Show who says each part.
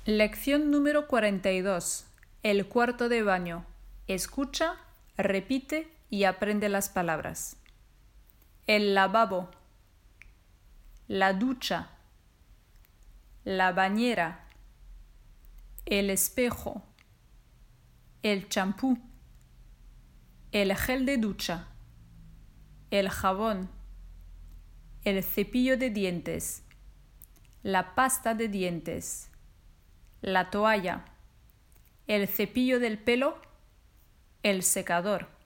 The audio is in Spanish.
Speaker 1: Lección número 42. El cuarto de baño. Escucha, repite y aprende las palabras. El lavabo, la ducha, la bañera, el espejo, el champú, el gel de ducha, el jabón, el cepillo de dientes, la pasta de dientes, la toalla, el cepillo del pelo, el secador.